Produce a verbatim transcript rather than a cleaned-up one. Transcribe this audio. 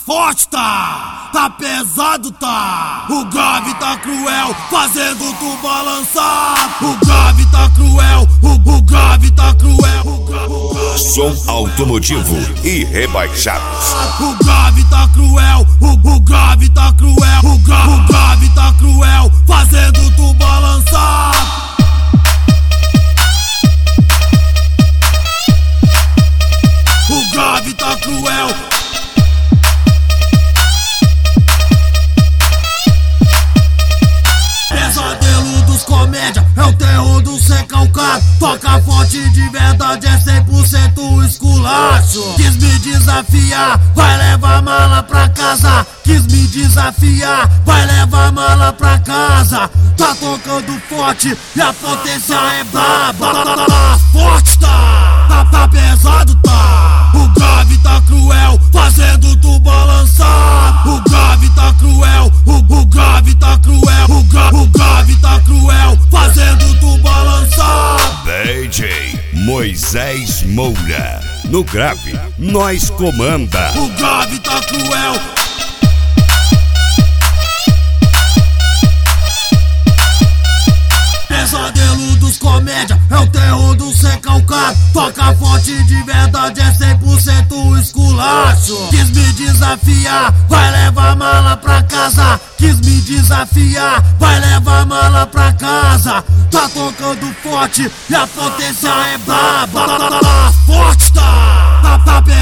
forte tá, tá pesado tá. O grave tá cruel, fazendo tu balançar. O grave tá cruel, o, o grave tá cruel. O grave, o grave Som automotivo e rebaixados. O grave tá cruel, o, o grave tá cruel. O, gra, o grave tá cruel, fazendo tu balançar. O grave tá cruel. Pesadelo dos comédia, é o terror do recalcado. Toca forte de verdade, é cem por cento esculacho. Quis me desafiar, vai levar mala pra casa. Quis me desafiar, vai levar mala pra casa. Tá tocando forte e a potência é braba. Forte tá, tá, tá pesado tá. O grave tá cruel, fazendo tu balançar. O grave tá cruel, o, o grave tá cruel. O, gra, o grave tá cruel, fazendo tu balançar. D J Moisés Moura. No grave, nós comanda. O grave tá cruel. Pesadelo dos comédia, é o terror do recalcado. Toca forte de verdade, é cem por cento esculacho. Quis me desafiar, vai levar mala pra casa. Quis me desafiar, vai levar mala pra casa. Tá tocando forte e a potência é braba. Forte tá, tá, tá